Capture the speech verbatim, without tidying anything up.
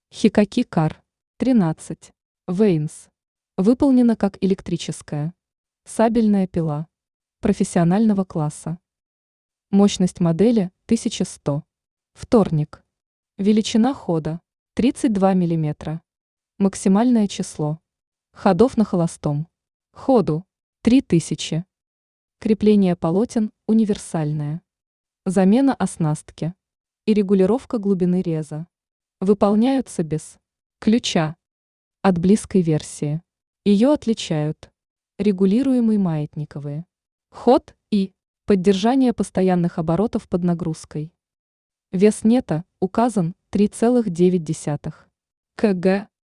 Хикаки Кар тринадцать. Вейнс. Выполнена как электрическая сабельная пила профессионального класса. Мощность модели тысяча сто. Вторник. Величина хода тридцать два миллиметра. Максимальное число ходов на холостом ходу три тысячи. Крепление полотен универсальное. Замена оснастки и регулировка глубины реза выполняются без ключа. От близкой версии ее отличают регулируемые маятниковые ход и поддержание постоянных оборотов под нагрузкой. Вес нета указан три целых девять десятых кг.